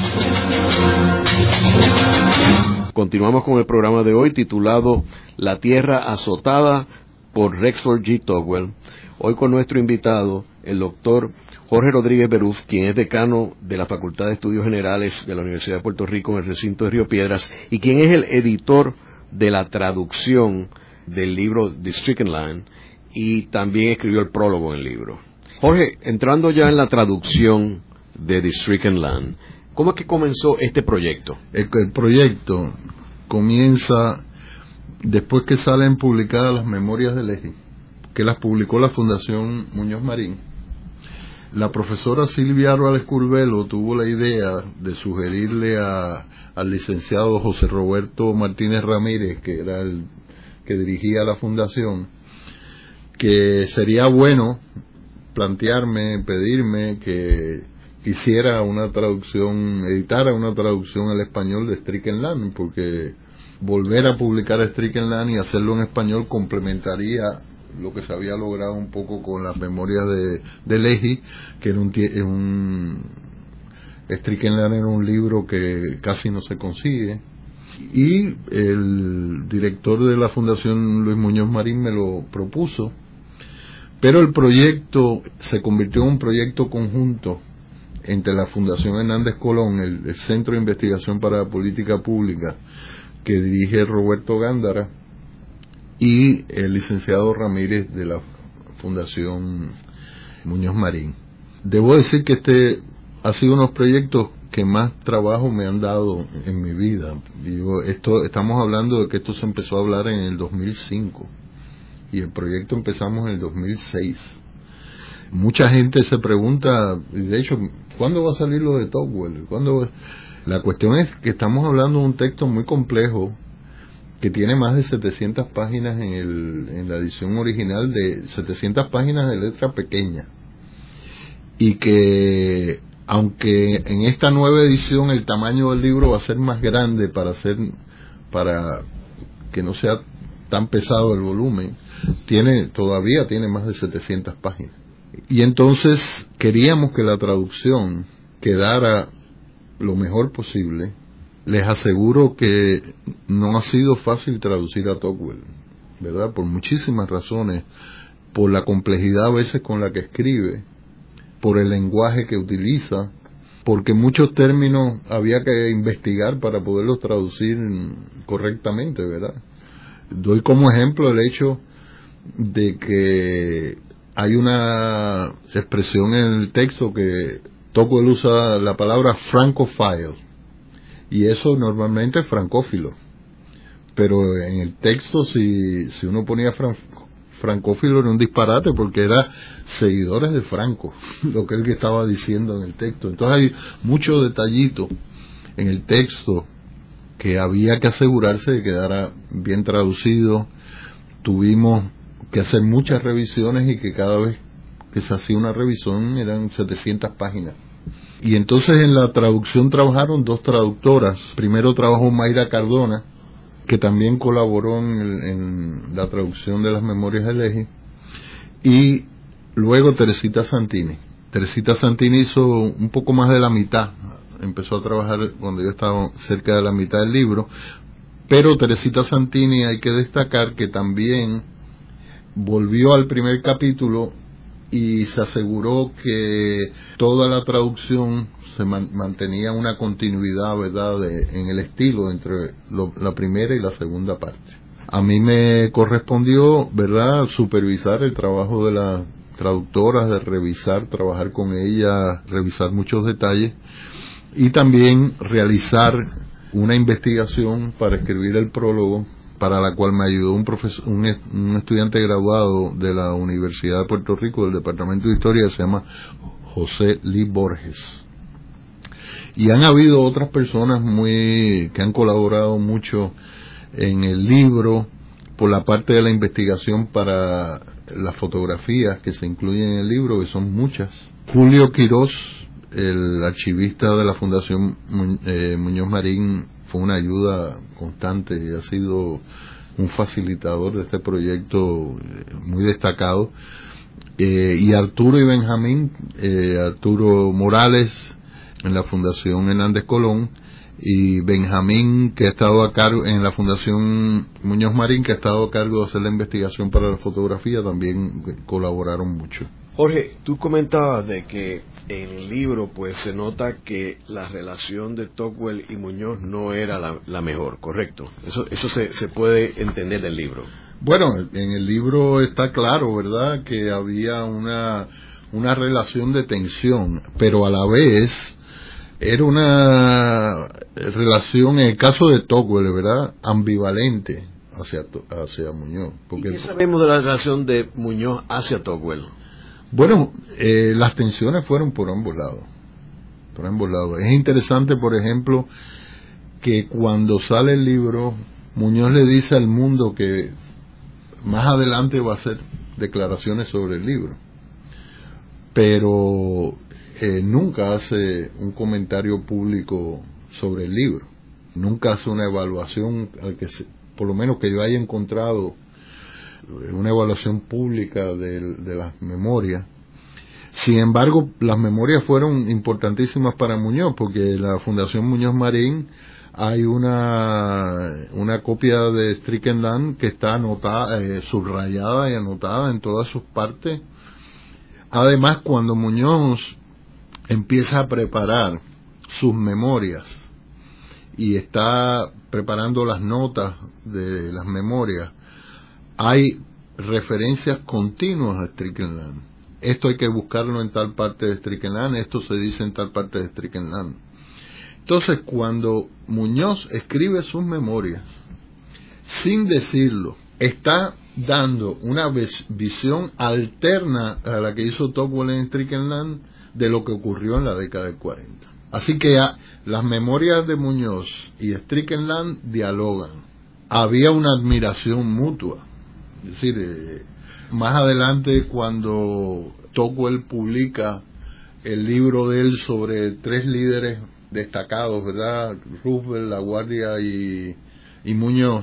Continuamos con el programa de hoy titulado La Tierra Azotada por Rexford G. Tocqueville. Hoy con nuestro invitado, el doctor Jorge Rodríguez Beruf, quien es decano de la Facultad de Estudios Generales de la Universidad de Puerto Rico en el recinto de Río Piedras y quien es el editor de la traducción del libro The Stricken Land y también escribió el prólogo en el libro. Jorge, entrando ya en la traducción de The Stricken Land, ¿cómo es que comenzó este proyecto? El, el proyecto comienza después que salen publicadas las memorias de Leji, que las publicó la Fundación Muñoz Marín. La profesora Silvia Álvarez Curvelo tuvo la idea de sugerirle a, al licenciado José Roberto Martínez Ramírez, que era el que dirigía la fundación, que sería bueno plantearme, pedirme que hiciera una traducción, editara una traducción al español de Stricken Land, porque volver a publicar Stricken Land y hacerlo en español complementaría lo que se había logrado un poco con las memorias de, de Leji, que era un, un Stricken Land era un libro que casi no se consigue, y el director de la Fundación Luis Muñoz Marín me lo propuso, pero el proyecto se convirtió en un proyecto conjunto entre la Fundación Hernández Colón, el, el Centro de Investigación para la Política Pública, que dirige Roberto Gándara, y el licenciado Ramírez de la Fundación Muñoz Marín. Debo decir que este ha sido uno de los proyectos que más trabajo me han dado en mi vida. Digo, esto, estamos hablando de que esto se empezó a hablar en el dos mil cinco y el proyecto empezamos en el dos mil seis. Mucha gente se pregunta, de hecho, ¿cuándo va a salir lo de Tocqueville? ¿Cuándo? La cuestión es que estamos hablando de un texto muy complejo que tiene más de setecientas páginas en, el, en la edición original, de setecientas páginas de letra pequeña, y que aunque en esta nueva edición el tamaño del libro va a ser más grande para hacer, para que no sea tan pesado el volumen, tiene todavía tiene más de setecientas páginas. Y entonces queríamos que la traducción quedara lo mejor posible. Les aseguro que no ha sido fácil traducir a Tocqueville, ¿verdad? Por muchísimas razones, por la complejidad a veces con la que escribe, por el lenguaje que utiliza, porque muchos términos había que investigar para poderlos traducir correctamente, ¿verdad? Doy como ejemplo el hecho de que hay una expresión en el texto que Tocqueville usa la palabra francophile, y eso normalmente es francófilo, pero en el texto si, si uno ponía fran, francófilo era un disparate, porque era seguidores de Franco, lo que él estaba diciendo en el texto. Entonces hay muchos detallitos en el texto que había que asegurarse de que quedara bien traducido. Tuvimos que hacer muchas revisiones, y que cada vez que se hacía una revisión eran setecientas páginas. Y entonces en la traducción trabajaron dos traductoras. Primero trabajó Mayra Cardona, que también colaboró en, el, en la traducción de las Memorias de Leji, y luego Teresita Santini. Teresita Santini hizo un poco más de la mitad, empezó a trabajar cuando yo estaba cerca de la mitad del libro, pero Teresita Santini hay que destacar que también volvió al primer capítulo y se aseguró que toda la traducción se man, mantenía una continuidad, ¿verdad?, de, en el estilo entre lo, la primera y la segunda parte. A mí me correspondió, ¿verdad?, supervisar el trabajo de las traductoras, de revisar, trabajar con ellas, revisar muchos detalles, y también realizar una investigación para escribir el prólogo, para la cual me ayudó un profesor, un, un estudiante graduado de la Universidad de Puerto Rico, del Departamento de Historia, que se llama José Lee Borges. Y han habido otras personas muy que han colaborado mucho en el libro, por la parte de la investigación para las fotografías que se incluyen en el libro, que son muchas. Julio Quirós, el archivista de la Fundación Mu- eh, Muñoz Marín, fue una ayuda constante y ha sido un facilitador de este proyecto muy destacado. Eh, y Arturo y Benjamín, eh, Arturo Morales en la Fundación Hernández Colón, y Benjamín, que ha estado a cargo en la Fundación Muñoz Marín, que ha estado a cargo de hacer la investigación para la fotografía, también colaboraron mucho. Jorge, tú comentabas de que en el libro pues se nota que la relación de Tocqueville y Muñoz no era la, la mejor, ¿correcto? Eso eso se, se puede entender del libro. Bueno, en el libro está claro, ¿verdad?, que había una, una relación de tensión, pero a la vez era una relación, en el caso de Tocqueville, ¿verdad?, ambivalente hacia, hacia Muñoz. Porque ¿Y qué sabemos de la relación de Muñoz hacia Tocqueville? Bueno, eh, las tensiones fueron por ambos lados, por ambos lados. Es interesante, por ejemplo, que cuando sale el libro, Muñoz le dice al mundo que más adelante va a hacer declaraciones sobre el libro, pero eh, nunca hace un comentario público sobre el libro, nunca hace una evaluación, al que se, por lo menos que yo haya encontrado, una evaluación pública de, de las memorias. Sin embargo, las memorias fueron importantísimas para Muñoz, porque la Fundación Muñoz Marín hay una una copia de Strickland que está anotada, eh, subrayada y anotada en todas sus partes. Además, cuando Muñoz empieza a preparar sus memorias y está preparando las notas de las memorias, hay referencias continuas a Strickland. Esto hay que buscarlo en tal parte de Strickland, esto se dice en tal parte de Strickland. Entonces, cuando Muñoz escribe sus memorias, sin decirlo, está dando una visión alterna a la que hizo Tocqueville en Strickland de lo que ocurrió en la década del cuarenta. Así que a, las memorias de Muñoz y Strickland dialogan. Había una admiración mutua. Es decir, eh, más adelante, cuando Tocqueville publica el libro de él sobre tres líderes destacados, ¿verdad?, Roosevelt, LaGuardia y, y Muñoz,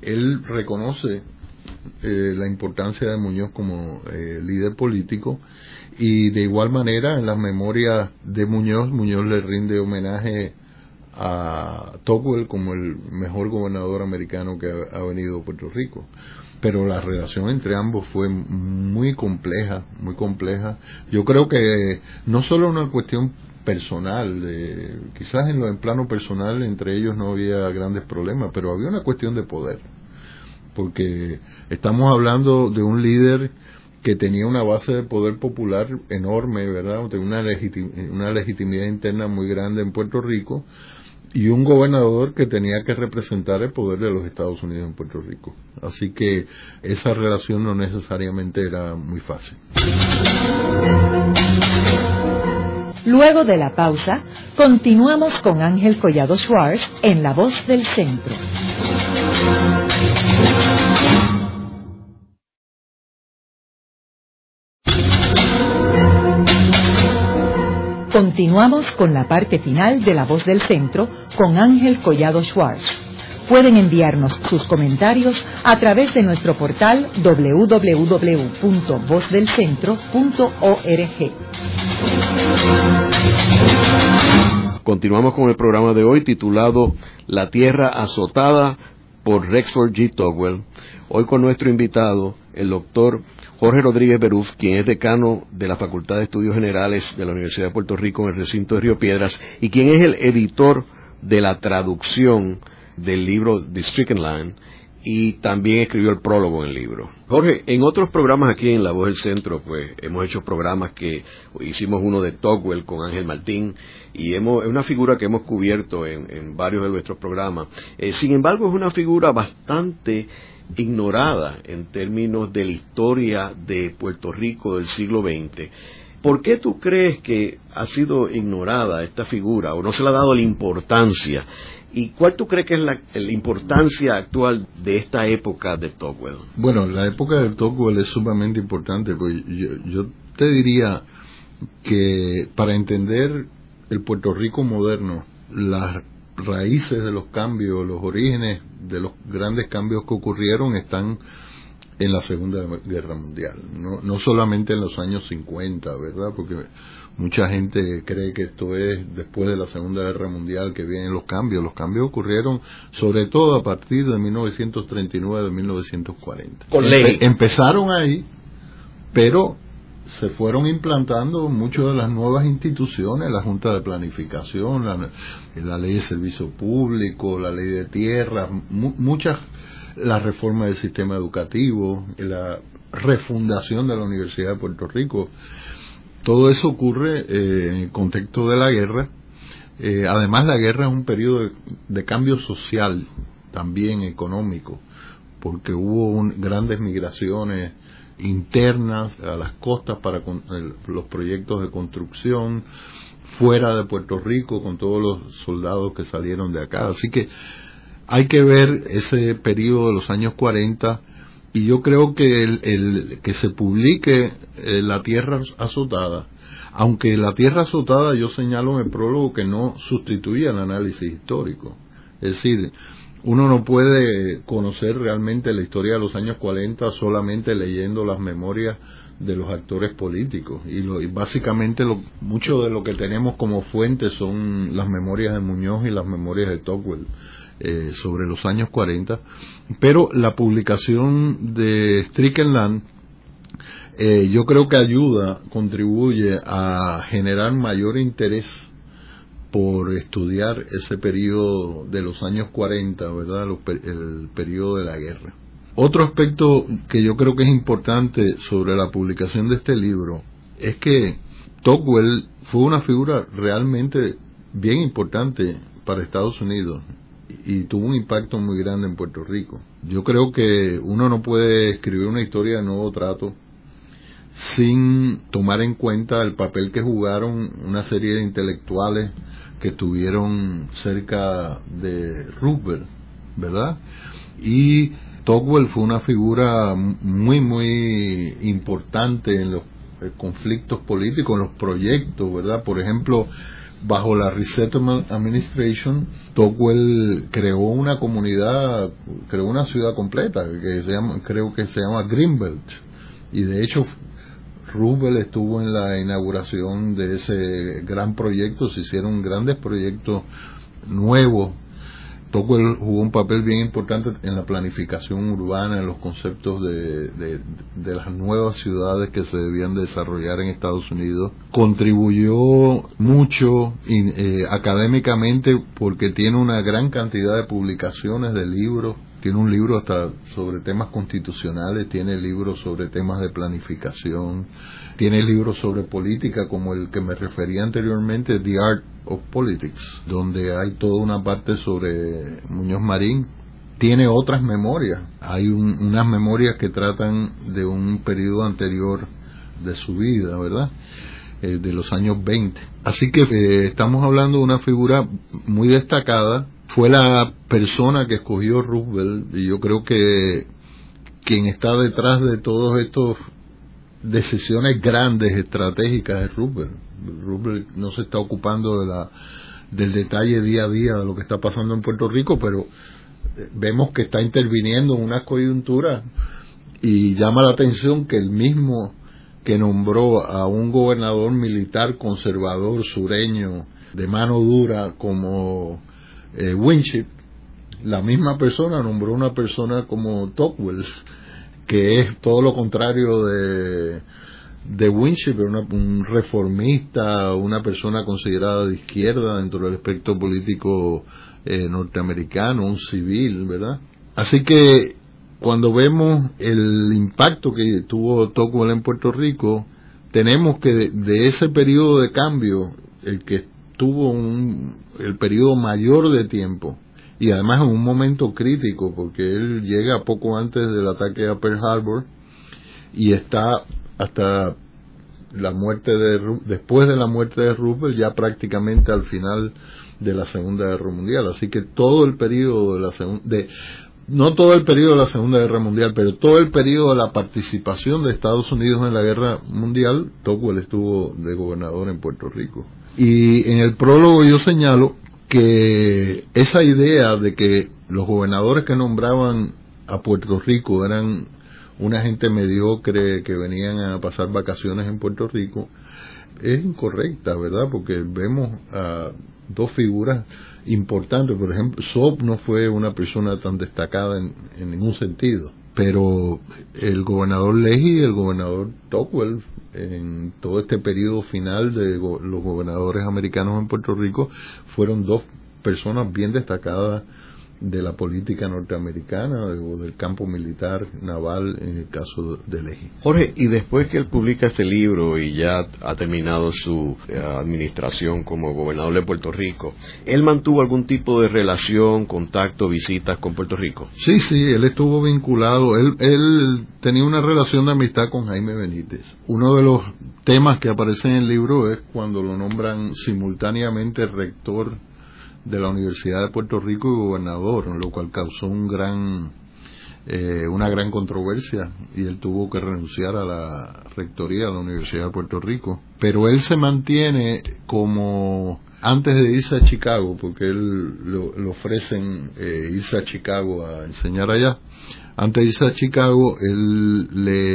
él reconoce eh, la importancia de Muñoz como eh, líder político, y de igual manera en las memorias de Muñoz, Muñoz le rinde homenaje a Tocqueville como el mejor gobernador americano que ha, ha venido a Puerto Rico. Pero la relación entre ambos fue muy compleja, muy compleja. Yo creo que no solo una cuestión personal, eh, quizás en lo en plano personal entre ellos no había grandes problemas, pero había una cuestión de poder, porque estamos hablando de un líder que tenía una base de poder popular enorme, ¿verdad? Tenía una, legitim- una legitimidad interna muy grande en Puerto Rico, y un gobernador que tenía que representar el poder de los Estados Unidos en Puerto Rico. Así que esa relación no necesariamente era muy fácil. Luego de la pausa, continuamos con Ángel Collado Schwartz en La Voz del Centro. Continuamos con la parte final de La Voz del Centro con Ángel Collado Schwartz. Pueden enviarnos sus comentarios a través de nuestro portal doble u doble u doble u punto voz del centro punto org. Continuamos con el programa de hoy titulado La Tierra Azotada por Rexford G. Tugwell. Hoy con nuestro invitado, el doctor Jorge Rodríguez Beruf, quien es decano de la Facultad de Estudios Generales de la Universidad de Puerto Rico en el recinto de Río Piedras, y quien es el editor de la traducción del libro The Stricken Land, y también escribió el prólogo en el libro. Jorge, en otros programas aquí en La Voz del Centro, pues hemos hecho programas que hicimos uno de Tugwell con Ángel Martín, y hemos, es una figura que hemos cubierto en, en varios de nuestros programas. Eh, sin embargo, es una figura bastante ignorada en términos de la historia de Puerto Rico del siglo veinte. ¿Por qué tú crees que ha sido ignorada esta figura o no se le ha dado la importancia? ¿Y cuál tú crees que es la, la importancia actual de esta época de Tugwell? Bueno, la época de Tugwell es sumamente importante, porque yo, yo te diría que para entender el Puerto Rico moderno, las raíces de los cambios, los orígenes de los grandes cambios que ocurrieron están en la Segunda Guerra Mundial, no, no solamente en los años cincuenta, ¿verdad? Porque mucha gente cree que esto es después de la Segunda Guerra Mundial que vienen los cambios. Los cambios ocurrieron sobre todo a partir de mil novecientos treinta y nueve, de mil novecientos cuarenta. Con ley. Empe- empezaron ahí, pero se fueron implantando muchas de las nuevas instituciones, la Junta de Planificación, la, la Ley de Servicio Público, la Ley de Tierras, mu- muchas, la reforma del sistema educativo, la refundación de la Universidad de Puerto Rico. Todo eso ocurre eh, en el contexto de la guerra. Eh, además, la guerra es un periodo de, de cambio social, también económico, porque hubo un, grandes migraciones internas a las costas para con, el, los proyectos de construcción, fuera de Puerto Rico con todos los soldados que salieron de acá. Así que hay que ver ese periodo de los años cuarenta, y yo creo que el, el que se publique eh, La Tierra Azotada, aunque La Tierra Azotada yo señalo en el prólogo que no sustituye al análisis histórico. Es decir, uno no puede conocer realmente la historia de los años cuarenta solamente leyendo las memorias de los actores políticos, y, lo, y básicamente lo, mucho de lo que tenemos como fuente son las memorias de Muñoz y las memorias de Tugwell eh, sobre los años cuarenta, pero la publicación de Stricken Land eh, yo creo que ayuda, contribuye a generar mayor interés por estudiar ese periodo de los años cuarenta, ¿verdad? Los, el periodo de la guerra. Otro aspecto que yo creo que es importante sobre la publicación de este libro es que Tugwell fue una figura realmente bien importante para Estados Unidos y tuvo un impacto muy grande en Puerto Rico. Yo creo que uno no puede escribir una historia de Nuevo Trato sin tomar en cuenta el papel que jugaron una serie de intelectuales que estuvieron cerca de Roosevelt, ¿verdad? Y Tugwell fue una figura muy, muy importante en los conflictos políticos, en los proyectos, ¿verdad? Por ejemplo, bajo la Resettlement Administration, Tocqueville creó una comunidad, creó una ciudad completa, que se llama, creo que se llama Greenbelt, y de hecho Roosevelt estuvo en la inauguración de ese gran proyecto. Se hicieron grandes proyectos nuevos. Tocqueville jugó un papel bien importante en la planificación urbana, en los conceptos de, de, de las nuevas ciudades que se debían desarrollar en Estados Unidos. Contribuyó mucho eh, académicamente porque tiene una gran cantidad de publicaciones de libros. Tiene un libro hasta sobre temas constitucionales, tiene libros sobre temas de planificación, tiene libros sobre política como el que me refería anteriormente, The Art of Politics, donde hay toda una parte sobre Muñoz Marín. Tiene otras memorias, hay un, unas memorias que tratan de un periodo anterior de su vida, ¿verdad? Eh, de los años veinte. Así que eh, estamos hablando de una figura muy destacada. Fue la persona que escogió Roosevelt, y yo creo que quien está detrás de todas estas decisiones grandes, estratégicas, es Roosevelt. Roosevelt no se está ocupando de la, del detalle día a día de lo que está pasando en Puerto Rico, pero vemos que está interviniendo en una coyuntura, y llama la atención que el mismo que nombró a un gobernador militar conservador sureño de mano dura como Eh, Winship, la misma persona nombró una persona como Tocqueville, que es todo lo contrario de, de Winship, una, un reformista, una persona considerada de izquierda dentro del espectro político eh, norteamericano, un civil, ¿verdad? Así que cuando vemos el impacto que tuvo Tocqueville en Puerto Rico, tenemos que de, de ese periodo de cambio, el que tuvo un, el periodo mayor de tiempo, y además en un momento crítico, porque él llega poco antes del ataque a Pearl Harbor y está hasta la muerte de después de la muerte de Roosevelt, ya prácticamente al final de la Segunda Guerra Mundial. Así que todo el periodo de la segunda de no todo el periodo de la Segunda Guerra Mundial, pero todo el periodo de la participación de Estados Unidos en la Guerra Mundial, Tocqueville estuvo de gobernador en Puerto Rico. Y en el prólogo yo señalo que esa idea de que los gobernadores que nombraban a Puerto Rico eran una gente mediocre que venían a pasar vacaciones en Puerto Rico es incorrecta, ¿verdad? Porque vemos a dos figuras importantes. Por ejemplo, Soap no fue una persona tan destacada en, en ningún sentido, pero el gobernador Leahy y el gobernador Tocqueville, en todo este periodo final de go- los gobernadores americanos en Puerto Rico, fueron dos personas bien destacadas de la política norteamericana o del campo militar naval en el caso de Leahy. Jorge, y después que él publica este libro y ya ha terminado su eh, administración como gobernador de Puerto Rico, ¿él mantuvo algún tipo de relación, contacto, visitas con Puerto Rico? Sí, sí, él estuvo vinculado, él, él tenía una relación de amistad con Jaime Benítez. Uno de los temas que aparece en el libro es cuando lo nombran simultáneamente rector de la Universidad de Puerto Rico y gobernador, lo cual causó un gran eh, una gran controversia, y él tuvo que renunciar a la rectoría de la Universidad de Puerto Rico. Pero él se mantiene como, antes de irse a Chicago, porque él lo, le ofrecen eh, irse a Chicago a enseñar allá, antes de irse a Chicago él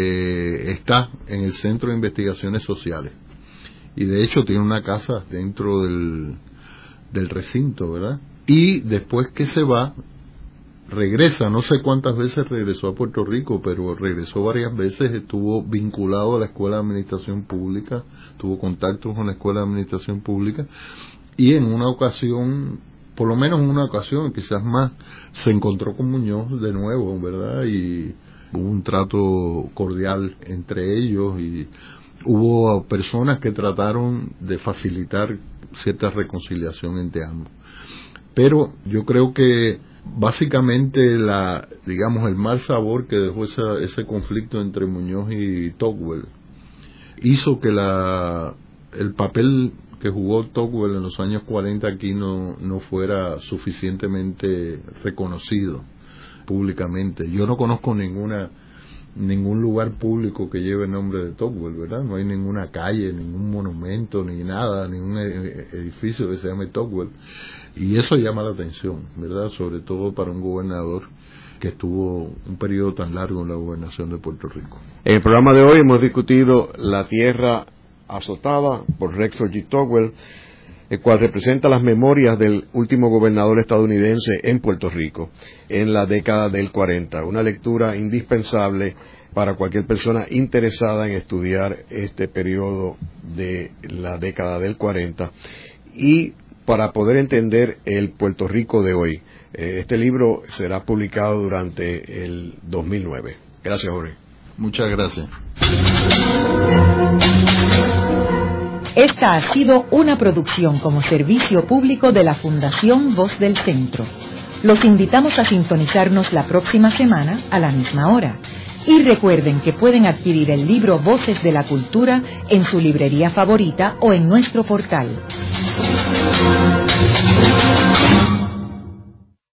le está en el Centro de Investigaciones Sociales, y de hecho tiene una casa dentro del del recinto, ¿verdad? Y después que se va, regresa, no sé cuántas veces regresó a Puerto Rico, pero regresó varias veces, estuvo vinculado a la Escuela de Administración Pública, tuvo contactos con la Escuela de Administración Pública, y en una ocasión, por lo menos en una ocasión, quizás más, se encontró con Muñoz de nuevo, ¿verdad? Y hubo un trato cordial entre ellos, y hubo personas que trataron de facilitar cierta reconciliación entre ambos. Pero yo creo que básicamente la, digamos, el mal sabor que dejó esa, ese conflicto entre Muñoz y Tocqueville hizo que la el papel que jugó Tocqueville en los años cuarenta aquí no, no fuera suficientemente reconocido públicamente. Yo no conozco ninguna ningún lugar público que lleve el nombre de Tocqueville, ¿verdad? No hay ninguna calle, ningún monumento, ni nada, ningún edificio que se llame Tocqueville. Y eso llama la atención, ¿verdad? Sobre todo para un gobernador que estuvo un periodo tan largo en la gobernación de Puerto Rico. En el programa de hoy hemos discutido la tierra azotada por Rexford G. Tocqueville, el cual representa las memorias del último gobernador estadounidense en Puerto Rico en la década del cuarenta. Una lectura indispensable para cualquier persona interesada en estudiar este periodo de la década del cuarenta y para poder entender el Puerto Rico de hoy. Este libro será publicado durante el dos mil nueve. Gracias, Jorge. Muchas gracias. Esta ha sido una producción como servicio público de la Fundación Voz del Centro. Los invitamos a sintonizarnos la próxima semana a la misma hora. Y recuerden que pueden adquirir el libro Voces de la Cultura en su librería favorita o en nuestro portal.